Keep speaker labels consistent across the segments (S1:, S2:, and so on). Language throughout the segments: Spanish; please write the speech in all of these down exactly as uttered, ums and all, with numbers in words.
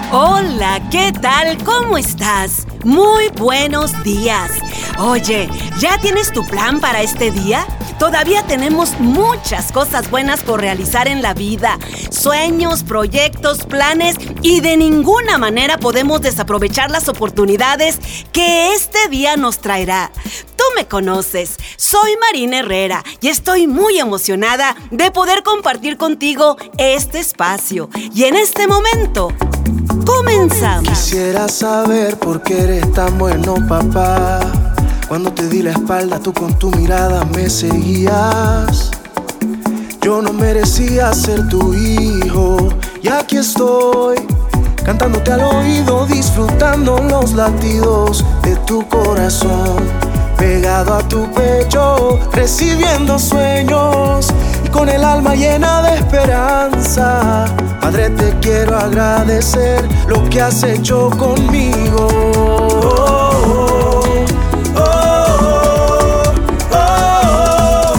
S1: Hola, ¿qué tal? ¿Cómo estás? Muy buenos días. Oye, ¿ya tienes tu plan para este día? Todavía tenemos muchas cosas buenas por realizar en la vida. Sueños, proyectos, planes, y de ninguna manera podemos desaprovechar las oportunidades que este día nos traerá. Tú me conoces, soy Marina Herrera y estoy muy emocionada de poder compartir contigo este espacio. Y en este momento, comenzamos.
S2: Quisiera saber por qué eres tan bueno, papá. Cuando te di la espalda, tú con tu mirada me seguías. Yo no merecía ser tu hijo, y aquí estoy, cantándote al oído, disfrutando los latidos de tu corazón. Pegado a tu pecho, recibiendo sueños, y con el alma llena de esperanza. Padre, te quiero agradecer lo que has hecho conmigo. Oh, oh, oh, oh, oh.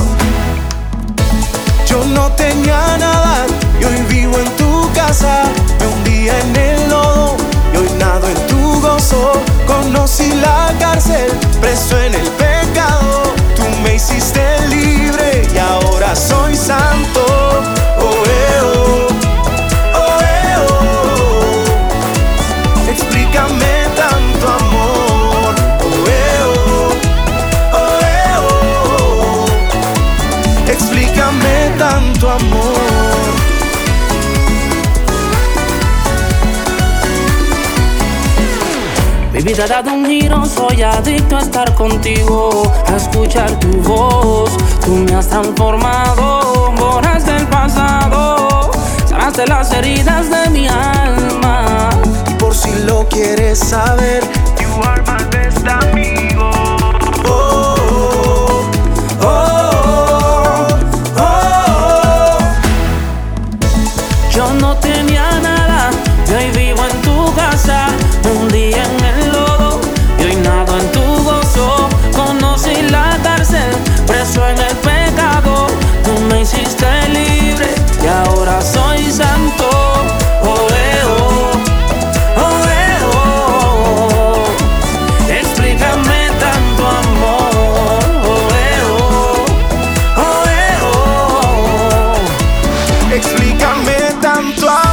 S2: Yo no tenía nada y hoy vivo en tu casa. Me hundí en el lodo y hoy nado en tu gozo. Conocí la cárcel, preso en el pecado. Tú me hiciste libre y ahora soy santo. Oh, eh, oh. Oh, eh, oh. Explícame tanto amor. Oh, eh, oh. Oh, eh, oh. Explícame tanto amor.
S3: Mi vida ha dado un giro, soy adicto a estar contigo, a escuchar tu voz. Tú me has transformado, borraste el pasado, sanaste las heridas de mi alma.
S2: Y por si lo quieres saber, you are my best amigo. Oh, oh, oh, oh, oh.
S3: Yo no tenía nada y hoy vivo en tu casa. Un día en el lodo y hoy nado en tu gozo. Conocí la cárcel, preso en el pecado. Tú me hiciste libre y ahora soy santo. Oh, eh, oh. Oh, eh, oh. Explícame tanto amor. Oh, eh, oh. Oh, eh, oh.
S2: Explícame tanto amor.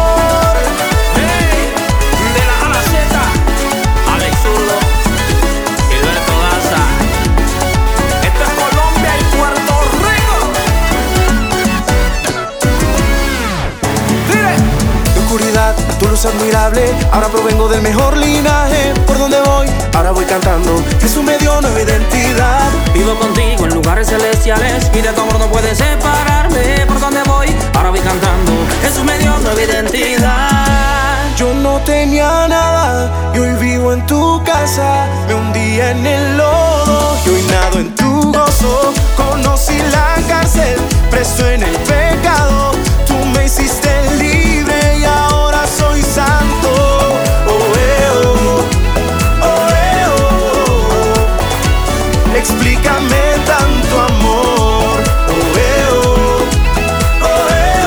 S2: Tu luz admirable, ahora provengo del mejor linaje. Por donde voy, ahora voy cantando. Jesús me dio nueva identidad.
S3: Vivo contigo en lugares celestiales y de tu amor no puedes separarme. Por donde voy, ahora voy cantando. Jesús me dio nueva identidad.
S2: Yo no tenía nada y hoy vivo en tu casa. Me hundí en el lodo y hoy nado en tu gozo. Conocí la cárcel, preso en el pecado. Tú me hiciste libre y ahora soy santo. Oh, eh, oh. Oh, eh, oh. Explícame tanto amor. Oh, eh, oh. Oh, eh,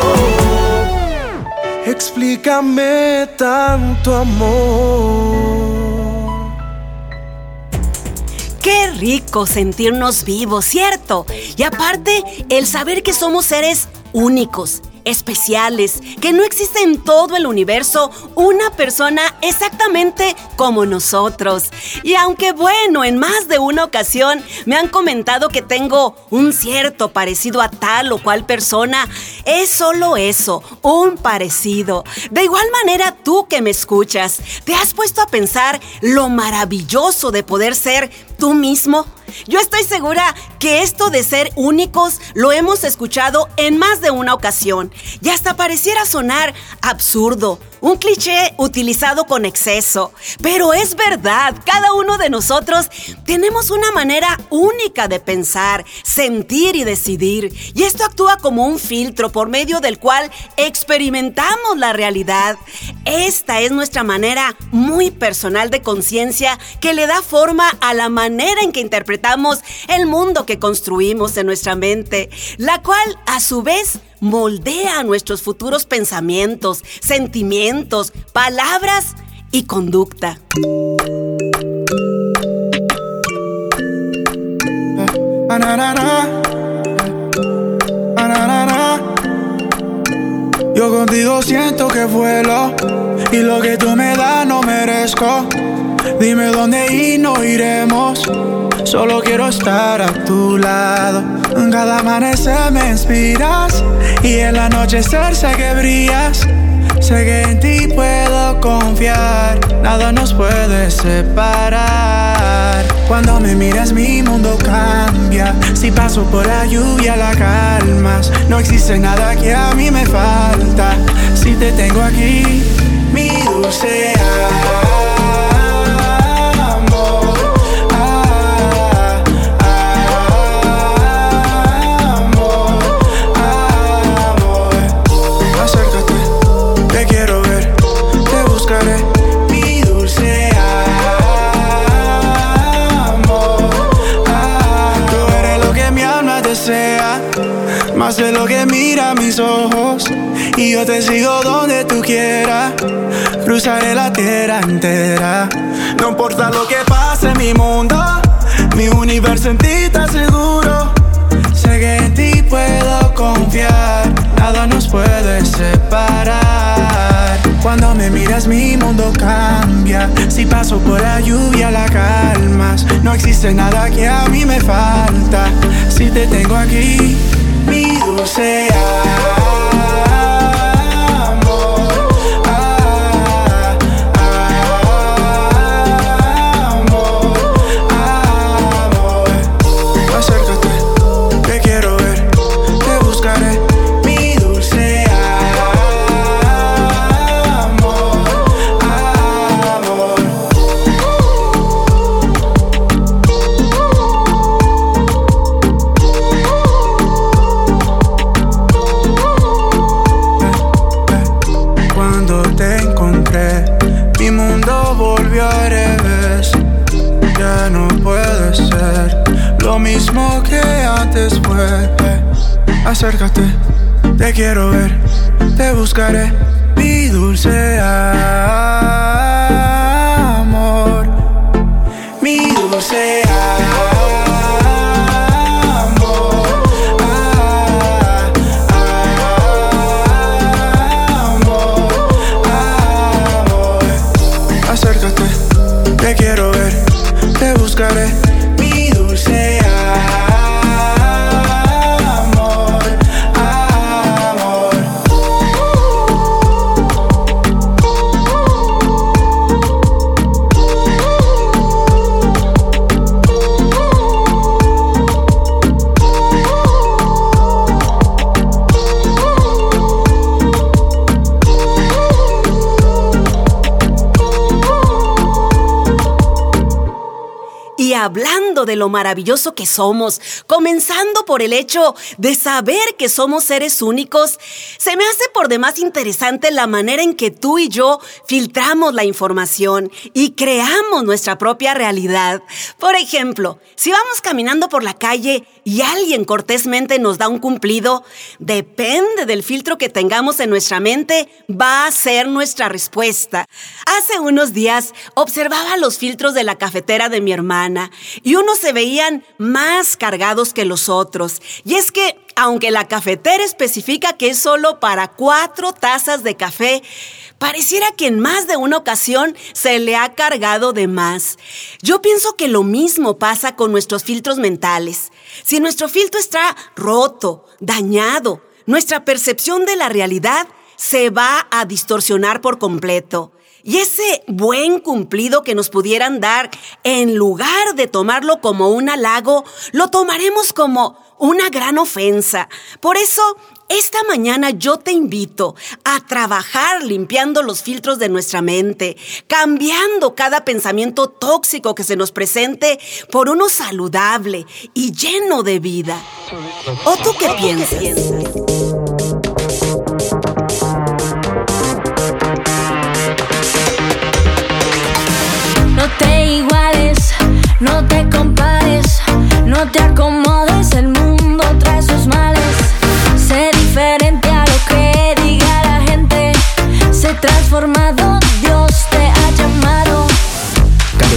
S2: oh. Explícame tanto amor.
S1: Qué rico sentirnos vivos, ¿cierto? Y aparte, el saber que somos seres únicos, especiales, que no existe en todo el universo una persona exactamente como nosotros. Y aunque bueno, en más de una ocasión me han comentado que tengo un cierto parecido a tal o cual persona, es solo eso, un parecido. De igual manera, tú que me escuchas, ¿te has puesto a pensar lo maravilloso de poder ser tú mismo? Yo estoy segura que esto de ser únicos lo hemos escuchado en más de una ocasión y hasta pareciera sonar absurdo, un cliché utilizado con exceso. Pero es verdad, cada uno de nosotros tenemos una manera única de pensar, sentir y decidir, y esto actúa como un filtro por medio del cual experimentamos la realidad. Esta es nuestra manera muy personal de conciencia que le da forma a la manera en que interpretamos el mundo que construimos en nuestra mente, la cual a su vez moldea nuestros futuros pensamientos, sentimientos, palabras y conducta.
S2: Yo contigo siento que vuelo y lo que tú me das no merezco. Dime dónde ir, no iremos. Solo quiero estar a tu lado. Cada amanecer me inspiras y el anochecer sé que brillas. Sé que en ti puedo confiar, nada nos puede separar. Cuando me miras mi mundo cambia. Si paso por la lluvia la calmas. No existe nada que a mí me falta. Si te tengo aquí, mi dulce amor. Ah, amor, amor. Acércate. Te quiero ver, te buscaré, mi dulce amor. Ah, tú eres lo que mi alma desea, más de lo que mira mis ojos. Y yo te sigo donde tú quieras, cruzaré la tierra entera. No importa lo que pase en mi mundo, mi universo en ti está seguro. Sé que en ti puedo confiar, nada nos puede separar. Cuando me miras mi mundo cambia. Si paso por la lluvia la calmas. No existe nada que a mí me falta. Si te tengo aquí, mi dulce amor. Ah, amor, amor. Acércate, te quiero ver, te buscaré, mi dulce amor, amor. Cuando te encontré, mi mundo volvió al revés. Ya no puede ser lo mismo que antes fue. Acércate, te quiero ver, te buscaré, mi dulce amor, mi dulce amor. Ah, amor, amor. Acércate, te quiero ver, te buscaré, mi dulce amor, amor.
S1: Y hablando de lo maravilloso que somos, comenzando por el hecho de saber que somos seres únicos, se me hace por demás interesante la manera en que tú y yo filtramos la información y creamos nuestra propia realidad. Por ejemplo, si vamos caminando por la calle y alguien cortésmente nos da un cumplido, depende del filtro que tengamos en nuestra mente, va a ser nuestra respuesta. Hace unos días observaba los filtros de la cafetera de mi hermana y unos se veían más cargados que los otros. Y es que, aunque la cafetera especifica que es solo para cuatro tazas de café, pareciera que en más de una ocasión se le ha cargado de más. Yo pienso que lo mismo pasa con nuestros filtros mentales. Si nuestro filtro está roto, dañado, nuestra percepción de la realidad se va a distorsionar por completo. Y ese buen cumplido que nos pudieran dar, en lugar de tomarlo como un halago, lo tomaremos como una gran ofensa. Por eso, esta mañana yo te invito a trabajar limpiando los filtros de nuestra mente, cambiando cada pensamiento tóxico que se nos presente por uno saludable y lleno de vida. ¿O tú qué piensas?
S4: No te iguales, no te compares, no te acomodes, el mundo trae sus males. Sé diferente.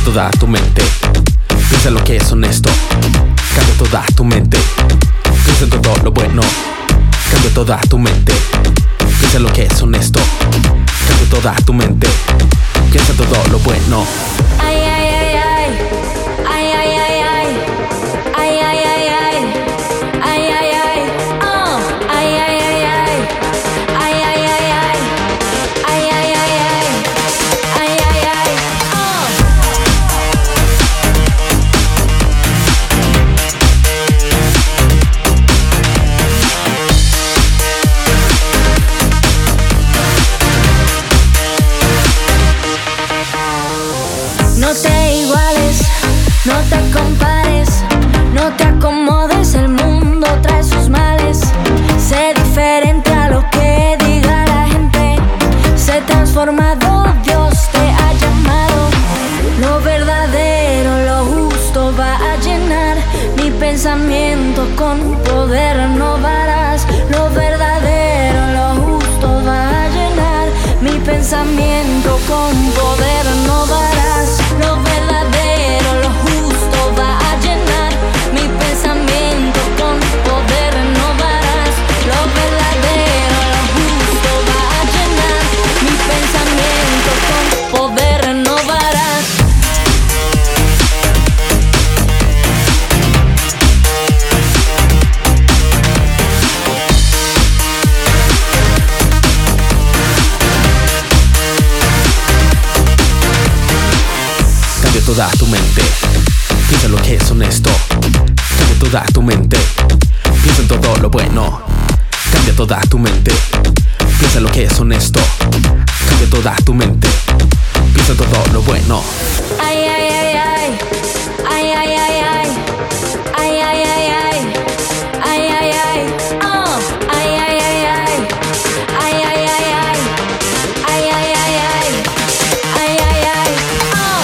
S5: toda tu mente. Piensa en lo que es honesto. Cambia toda tu mente. Piensa en todo lo bueno. Cambia toda tu mente. Piensa en lo que es honesto. Cambia toda tu mente. Piensa en todo lo bueno.
S4: Ay, ay, ay, ay. Ay, ay, ay, ay. Ay, ay, ay, ay. Ay, ay, ay. Oh. Ay, ay, ay, ay. Ay, ay, ay, ay. Ay, ay, ay, ay. Ay, ay, ay. Oh. No te iguales, no te compares, no te acomodes, el mundo trae sus males. Sé diferente a lo que diga la gente. Sé transformado, Dios te ha llamado. Lo verdadero, lo justo va a llenar mi pensamiento, con poder renovarás. Lo verdadero, lo justo va a llenar mi pensamiento, con poder renovarás. Lo verdadero, lo justo va a llenar mi pensamiento, con poder renovarás. Lo verdadero, lo justo va a llenar mi pensamiento, con poder renovarás.
S5: Cambia toda tu mente. Piensa en lo que es honesto. Cambia toda tu mente. Piensa en todo lo bueno. Cambia toda tu mente. Piensa en lo que es honesto. Cambia toda tu mente. Piensa en todo lo bueno.
S4: Ay, ay, ay, ay. Ay, ay, ay, ay. Ay, ay, ay, ay. Ay, ay, ay. Oh. Ay, ay, ay, ay. Ay, ay, ay, ay. Ay, ay, ay, ay. Ay, ay, ay. Oh.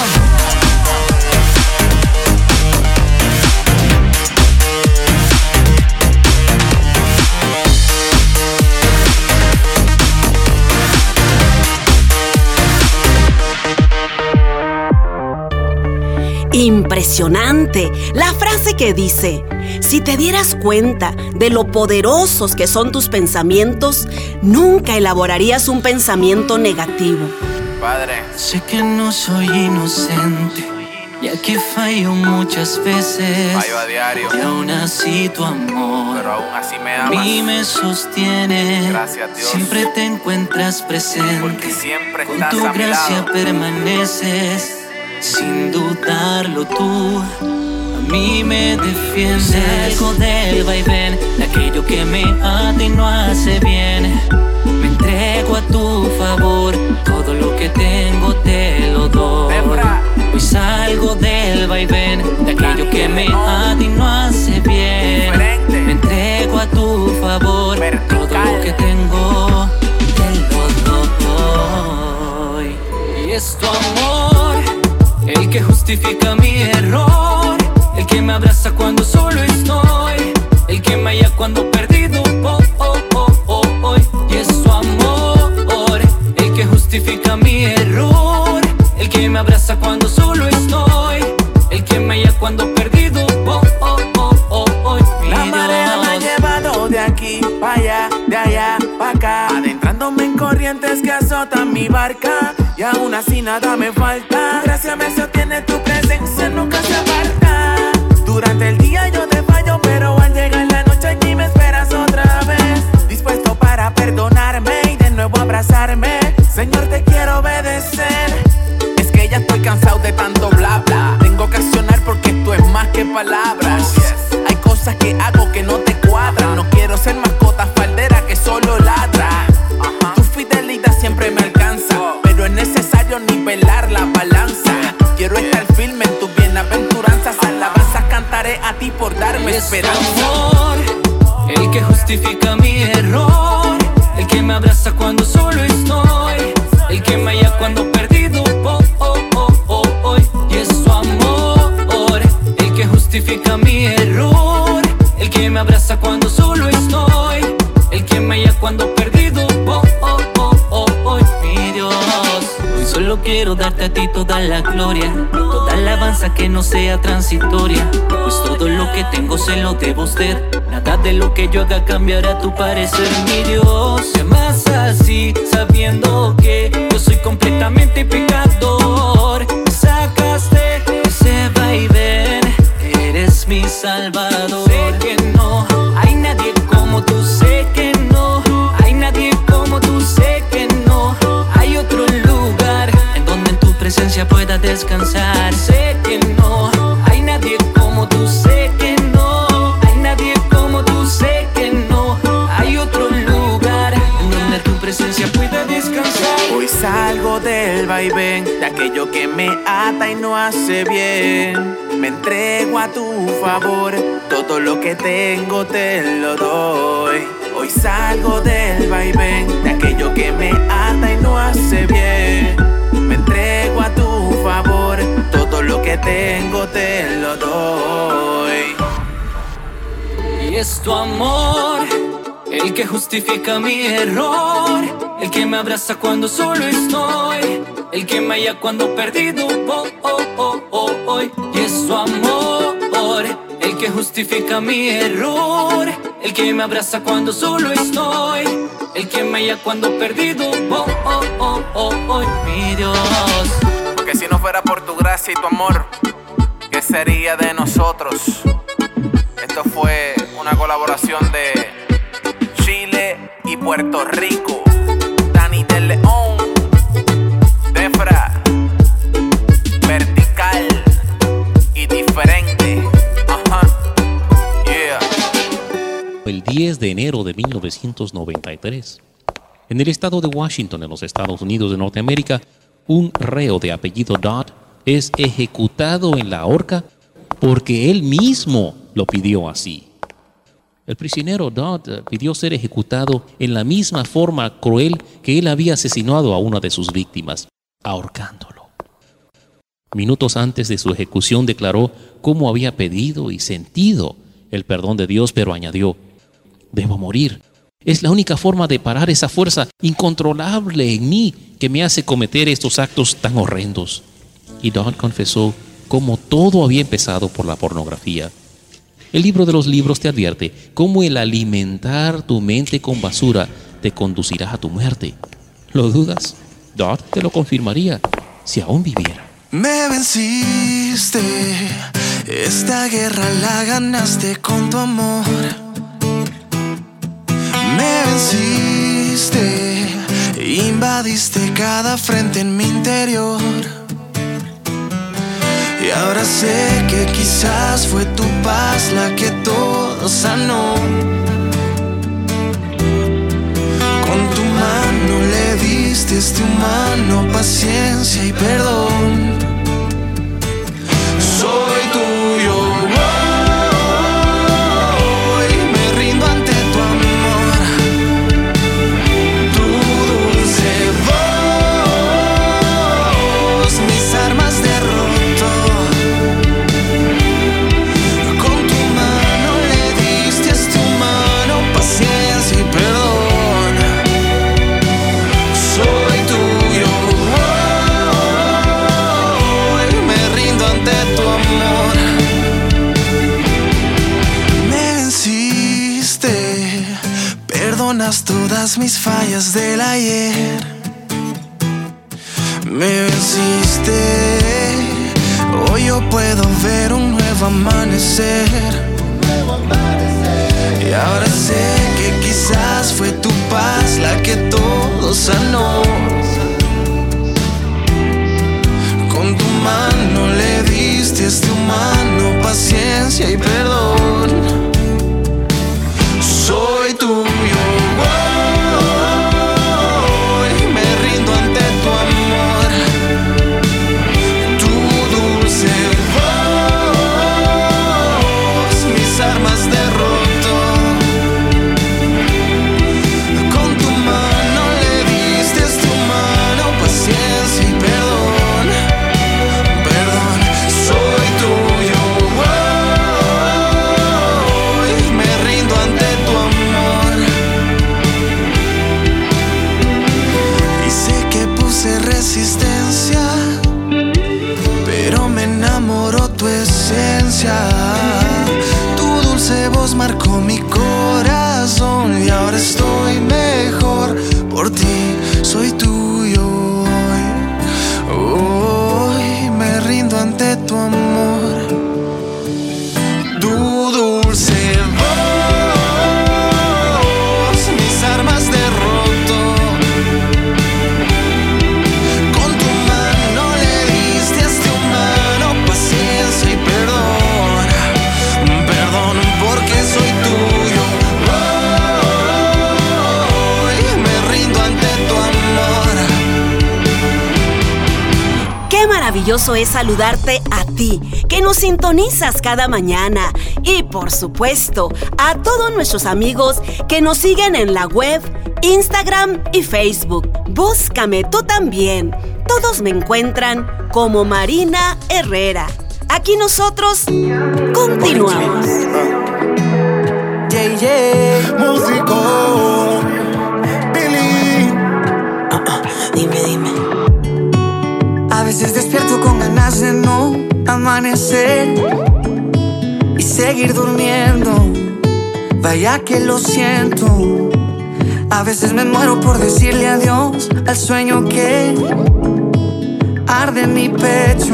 S1: Impresionante la frase que dice: si te dieras cuenta de lo poderosos que son tus pensamientos, nunca elaborarías un pensamiento negativo.
S6: Padre,
S3: Sé que no soy inocente, ya que fallo muchas veces.
S6: fallo a diario,
S3: Y aún así tu amor
S6: pero aún así me
S3: a mí
S6: amas.
S3: me sostiene.
S6: Gracias, Dios.
S3: Siempre te encuentras presente.
S6: Porque siempre
S3: Con
S6: estás
S3: tu
S6: a mi
S3: gracia
S6: lado.
S3: permaneces. Sin dudarlo tú a mí me defiendes. Salgo del vaivén de aquello que me ata y no hace bien. Me entrego a tu favor, todo lo que tengo te lo doy.
S6: Debra.
S3: Hoy salgo del vaivén de aquello que me ata y no hace bien.
S6: Diferente.
S3: Me entrego a tu favor, todo lo que tengo te lo doy. Y es tu amor el que justifica mi error, el que me abraza cuando solo estoy, el que me halla cuando perdido oh, oh, oh, oh, oh. Y es su amor el que justifica mi error, el que me abraza cuando solo estoy, el que me halla cuando perdido oh, oh, oh, oh, oh. Mi
S2: La marea me ha
S3: Dios.
S2: llevado de aquí pa' allá, de allá pa' acá, adentrándome en corrientes que azotan mi barca, y aún así nada me falta. Tu gracia me sostiene, tu presencia nunca se aparta. Durante el día yo te fallo, pero al llegar la noche aquí me esperas otra vez, dispuesto para perdonarme y de nuevo abrazarme. Señor, te quiero obedecer. Es que ya estoy cansado de tanto bla bla. Tengo que accionar porque esto es más que palabras. Hay cosas que hago que no te cuadran. No quiero ser mascota faldera que solo ladra. Tu fidelidad siempre me alcanza, pero es necesario nivelar la balanza. Quiero estar firme en tus bienaventuranzas. Alabanzas cantaré a ti por darme
S3: Es tu
S2: esperanza.
S3: amor el que justifica mi error, el que me abraza cuando solo estoy, el que me halla cuando perdido oh, oh, oh, oh, oh. Y es su amor el que justifica mi error, el que me abraza cuando solo estoy, el que me halla cuando perdido oh, oh, oh, oh, oh. Mi Dios, hoy Solo quiero darte a ti toda la gloria, toda alabanza que no sea transitoria, pues todo lo que tengo se lo debo a usted. Nada de lo que yo haga cambiará tu parecer. Mi Dios, se amas así, sabiendo que yo soy completamente pecador. Me sacaste ese vaivén, eres mi salvador. Sé que no hay nadie como tú, sé que no hay nadie como tú, sé que no hay otro lugar en donde en tu presencia pueda descansar. Sé que no hay nadie como tú, sé que no hay nadie como tú, sé que no hay otro lugar en donde tu presencia pueda descansar.
S6: Hoy salgo del vaivén de aquello que me ata y no hace bien. Me entrego a tu favor, todo lo que tengo te lo doy. Hoy salgo del vaivén de aquello que me ata y no hace bien. Me entrego a tu favor, todo lo que tengo te lo doy.
S3: Y es tu amor el que justifica mi error, el que me abraza cuando solo estoy, el que me halla cuando perdido voy. Oh, oh, oh, oh. Y es tu amor el que justifica mi error, el que me abraza cuando solo estoy, el que me halla cuando perdido voy. Oh, oh, oh, oh. Mi Dios,
S6: porque si no fuera por tu gracia y tu amor, ¿qué sería de nosotros? Esto fue una colaboración de Chile y Puerto Rico. Dani del León, Defra, vertical y diferente. Ajá, yeah.
S7: El diez de enero de mil novecientos noventa y tres, en el estado de Washington, en los Estados Unidos de Norteamérica, un reo de apellido Dodd es ejecutado en la horca porque él mismo lo pidió así. El prisionero Dodd pidió ser ejecutado en la misma forma cruel que él había asesinado a una de sus víctimas, ahorcándolo. Minutos antes de su ejecución declaró cómo había pedido y sentido el perdón de Dios, pero añadió: debo morir. Es la única forma de parar esa fuerza incontrolable en mí que me hace cometer estos actos tan horrendos. Y Dodd confesó cómo todo había empezado por la pornografía. El libro de los libros te advierte cómo el alimentar tu mente con basura te conducirá a tu muerte. ¿Lo dudas? Dodd te lo confirmaría si aún viviera.
S2: Me venciste, esta guerra la ganaste con tu amor. Me venciste, invadiste cada frente en mi interior. Y ahora sé que quizás fue tu paz la que todo sanó. Con tu mano le diste este humano paciencia y perdón. Soy tuyo, hoy me rindo ante tu amor. Tu dulce voz, mis armas derroto. Con tu mano le diste a este humano paciencia y perdón. Soy tuyo, hoy me rindo ante tu amor. Me venciste, perdonas todas mis fallas del ayer. Me venciste, hoy yo puedo ver un nuevo amanecer. Y ahora sé que quizás fue tu paz la que todo sanó. Con tu mano le diste a este humano paciencia y perdón. Soy tuyo, hoy me rindo ante tu amor. Tu dulce voz, mis armas derroto. Con tu mano le diste a este humano paciencia y perdón. Perdón, soy tuyo, con mi corazón y ahora estoy mejor. Por ti soy tuyo hoy. Hoy me rindo ante tu amor. Tu dulce voz, mis armas derroto. Con tu mano le diste a este humano paciencia y perdón. Perdón porque soy tuyo. Hoy me rindo ante tu amor.
S1: Qué maravilloso es saludarte a ti, que nos sintonizas cada mañana. Y por supuesto, a todos nuestros amigos que nos siguen en la web, Instagram y Facebook. Búscame tú también. Todos me encuentran como Marina Herrera. Aquí nosotros continuamos.
S2: Yeah, yeah. Músico Billy.
S8: Uh, uh, dime, dime. A veces despierto con ganas de no amanecer y seguir durmiendo. Vaya que lo siento. A veces me muero por decirle adiós al sueño que arde en mi pecho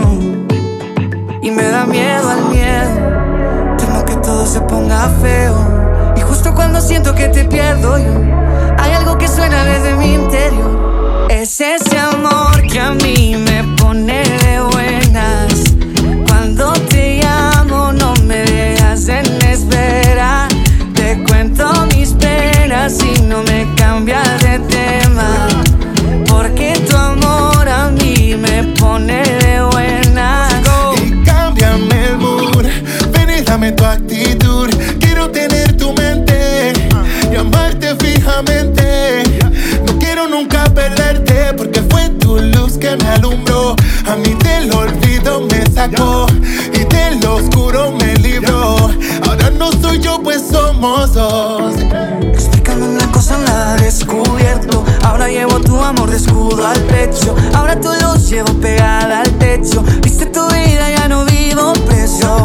S8: y me da miedo al miedo. Temo que todo se ponga feo y justo cuando siento que te pierdo yo, hay algo que suena desde mi interior. Es ese amor que a mí me pone de buenas. Cuando te llamo no me dejas en espera. Te cuento mis penas y no me cambias de tema. Porque tu amor a mí me pone de buenas.
S2: Y cámbiame el mood, ven y dame tu actitud. Quiero tener tu mente y amarte fijamente. No quiero nunca perderte porque fue tu luz que me alumbró. A mí del olvido me sacó y del oscuro me libró. Ahora no soy yo, pues somos dos.
S8: Explícame una cosa, nada descubierto. Ahora llevo tu amor de escudo al pecho. Ahora tu luz llevo pegada al techo. Viste tu vida, ya no vivo preso.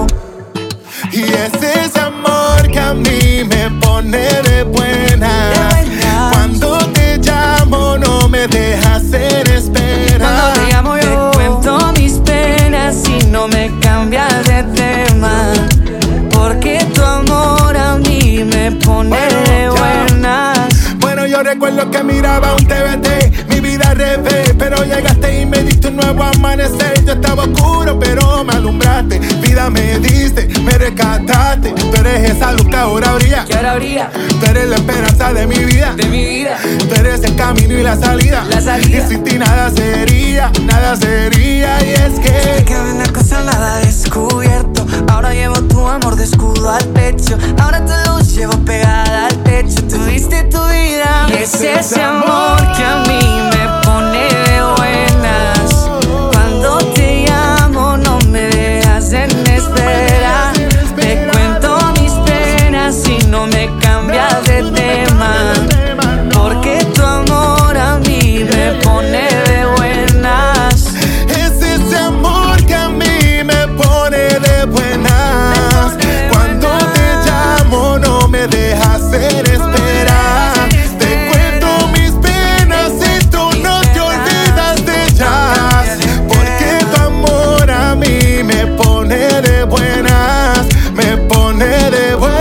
S2: Y es ese amor que a mí me pone de buena. Cuando te llamo no me dejas en espera.
S8: Cuando te llamo yo te cuento mis penas y no me cambias de tema. Porque tu amor a mí me pone bueno, de buenas.
S2: Bueno, yo recuerdo que miraba un T V T, mi vida al revés, pero llegaste y me diste un nuevo amanecer. Yo estaba oscuro, pero me alumbraste. Vida me diste, me rescataste. Tú eres esa luz que ahora brilla.
S8: Que ahora brilla.
S2: Tú eres la esperanza de mi vida.
S8: De mi vida.
S2: Tú eres el camino y la salida.
S8: La salida.
S2: Y sin ti nada sería, nada sería. Y es que
S8: que una cosa, nada descubierto. Ahora llevo tu amor de escudo al pecho. Ahora tu luz llevo pegada al techo. Tú diste tu vida. Y es ese amor que a mí me pone de buenas. Cuando te llamo no me dejas en espera. Te cuento mis penas y no me cambias de tema. Porque tu amor a mí me pone de buenas.
S2: es ese amor que a mí me pone de buenas. Cuando te llamo no me dejas en espera. Te cuento mis penas y tú no te olvidas de ellas. Porque tu amor a mí me pone de buenas. Me pone de buenas.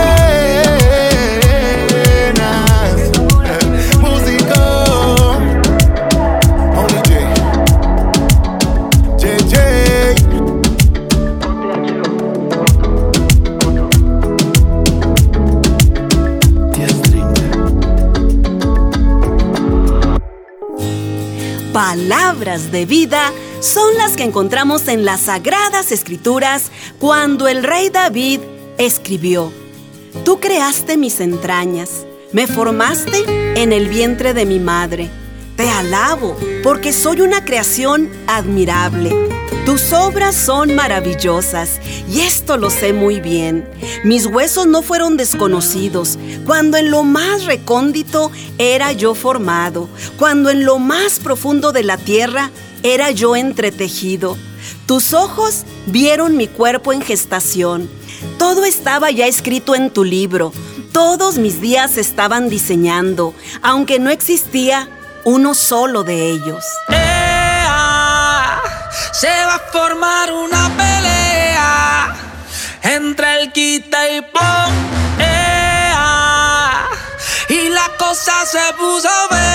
S2: Músico Only J J J.
S1: Palabras de vida son las que encontramos en las Sagradas Escrituras cuando el rey David escribió: Tú creaste mis entrañas, me formaste en el vientre de mi madre. Te alabo porque soy una creación admirable. Tus obras son maravillosas y esto lo sé muy bien. Mis huesos no fueron desconocidos cuando en lo más recóndito era yo formado, cuando en lo más profundo de la tierra era yo entretejido. Tus ojos vieron mi cuerpo en gestación. Todo estaba ya escrito en tu libro. Todos mis días estaban diseñando, aunque no existía uno solo de ellos.
S3: ¡Ea! Se va a formar una pelea entre el quita y pon. ¡Ea! Y la cosa se puso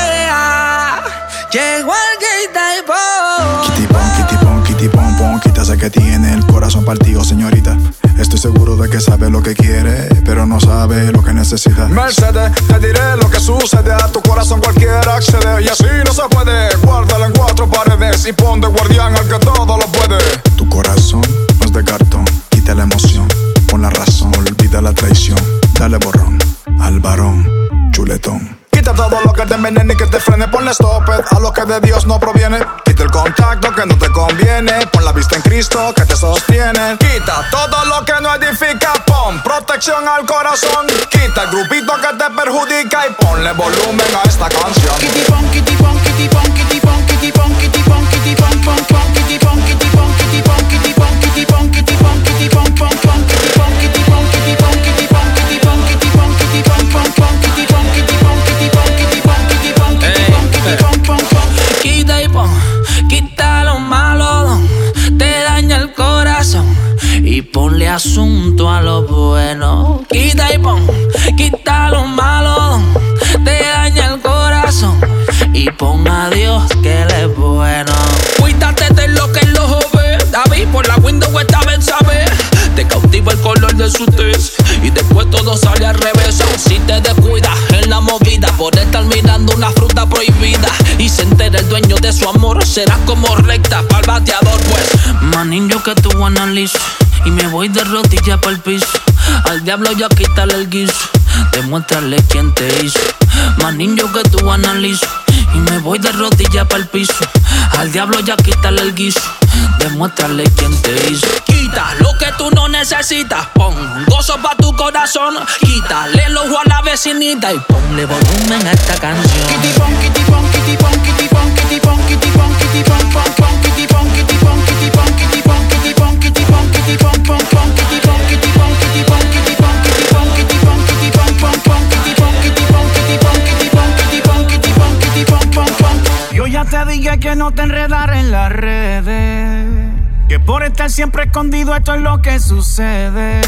S3: fea. Llegó el quita y pon.
S9: Kitty pon, kitty pon, kitty pon, pon. Quita sé que tiene el corazón partido, señorita. Estoy seguro de que sabe lo que quiere, pero no sabe lo que necesita. Mercedes, te diré lo que sucede. A tu corazón cualquiera accede, y así no se puede. Guárdala en cuatro paredes y pon de guardián al que todo lo puede. Tu corazón no es de cartón. Quita la emoción, pon la razón. Olvida la traición, dale borrón al varón chuletón. Quita todo lo que te envenene y que te frene. Ponle stop it a lo que de Dios no proviene. Quita el contacto que no te conviene. Pon la vista en Cristo que te sostiene. Quita todo lo que no edifica. Pon protección al corazón. Quita el grupito que te perjudica y ponle volumen a esta canción.
S3: Kitty pon, kitty pon, kitty pon, kitty pon, kitty pon, kitty pon, kitty pon, pon, pon, kitty pon, kitty pon, kitty pon, kitty pon, kitty pon, kitty pon, kitty pon, pon, pon, kitty pon, kitty pon, kitty pon, kitty pon, kitty pon, kitty pon, kitty pon, pon, pon, kitty pon, kitty pon, kitty pon, kitty pon, kitty pon, kitty pon, pon, pon. Quita y pon, quita lo malo, te daña el corazón y ponle asunto a lo bueno. Quita y pon, quita lo malo, te daña el corazón y pon a Dios que él es bueno. Cuídate de lo que el ojo ve. David por la window esta vez sabe. Te cautiva el color de su tez y después todo sale al revés. Si te descuidas en la movida por estar mirando una fruta prohibida y se entera el dueño de su amor, serás como recta pa'l bateador. Pues manín, yo que tú analizo y me voy de rodillas pa'l piso. Al diablo ya quítale el guiso, demuéstrale quién te hizo. Manín, yo que tú analizo y me voy de rodillas pa'l piso. Al diablo ya quítale el guiso, demuéstrale quién te hizo. Quita lo que tú no necesitas, pon gozo pa' tu corazón. Quítale el ojo a la vecinita y ponle volumen a esta canción. Kitty pon, kitty pon, kitty pon, kitty pon, kitty pon, kitty pon, kitty pon, pon, pon, kitty pon, kitty pon, kitty pon, kitty pon, kitty pon, kitty pon, kitty pon, pon, pon, kitty pon, kitty pon, kitty pon, kitty pon, kitty pon, kitty pon, kitty pon, pon, pon, kitty pon, kitty pon, kitty pon, kitty pon, kitty pon, kitty pon, kitty pon, pon, pon.
S10: Yo ya te dije que no te enredar en las redes, que por estar siempre escondido esto es lo que sucede.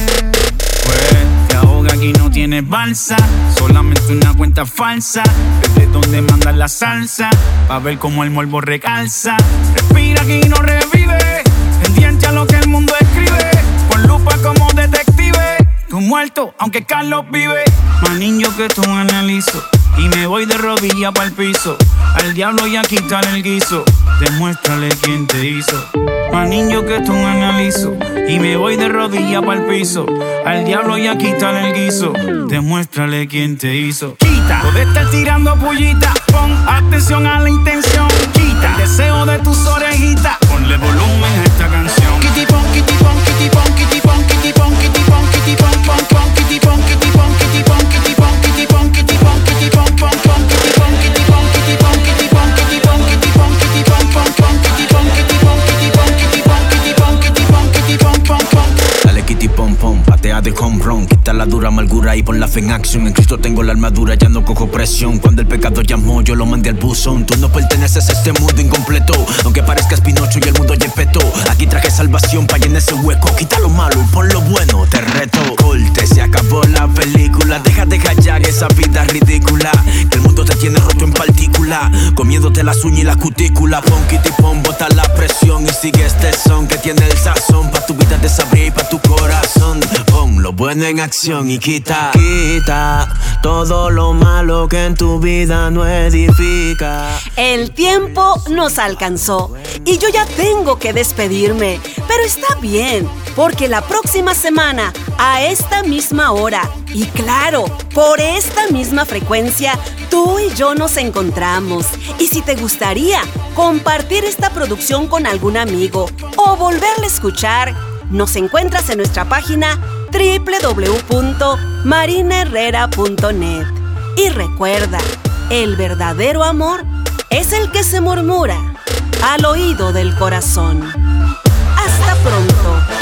S10: Pues te ahoga aquí no tienes balsa, solamente una cuenta falsa, desde donde mandan la salsa, pa' ver cómo el morbo recalza. Respira aquí y no revive, pendiente a lo que el mundo escribe, con lupa como detective. Tú muerto, aunque Carlos vive. Manín, yo que tú analizo y me voy de rodillas pa'l piso. Al diablo ya quítale el guiso, demuéstrale quién te hizo. Manín, yo que tú analizo y me voy de rodillas pa'l piso. Al diablo ya quítale el guiso, demuéstrale quién te hizo. Quita, todo estar tirando pullita, pon atención a la intención. Quita el deseo de tus orejitas, ponle volumen a esta canción. Kitty pon, kitty pon, kitty pon, kitty pon, kitty pon, kitty pon, kitty pon, pon, pon, kitty pon, kitty pon, kitty pon, kitty pon, kitty pon, kitty pon, kitty pon, pon, pon, kitty pon, kitty pon, kitty pon, kitty pon, kitty pon, kitty pon, kitty pon, pon, pon, kitty pon, kitty pon, kitty pon, kitty pon, kitty pon, kitty pon, kitty pon, pon, pon.
S11: Dale kitty pom pom, patea de home run, quita la dura amargura y pon la fe en acción. En Cristo tengo la armadura, ya no cojo presión. Cuando el pecado llamó, yo lo mandé al buzón. Tú no perteneces a este mundo incompleto, aunque parezcas Pinocho y el mundo yepeto. Aquí traje salvación pa' llenar ese hueco. Quita lo malo y pon lo bueno, te reto. Corte, se acabó la película. Deja de callar esa vida ridícula, que el mundo te tiene roto en partícula, comiéndote las uñas y la cutícula. Pon kitty pon, bota la presión y sigue este son que tiene el sazón pa' tu vida desabrir y pa' tu corazón. Pon lo bueno en acción y quita, quita todo lo malo que en tu vida no edifica.
S1: El tiempo nos alcanzó y yo ya tengo que despedirme, pero está bien, porque la próxima semana, a esta misma hora, y claro, por esta misma frecuencia, tú y yo nos encontramos. Y si te gustaría compartir esta producción con algún amigo o volverla a escuchar, nos encuentras en nuestra página doble u doble u doble u punto marina herrera punto net. Y recuerda, el verdadero amor es el que se murmura al oído del corazón. Hasta pronto.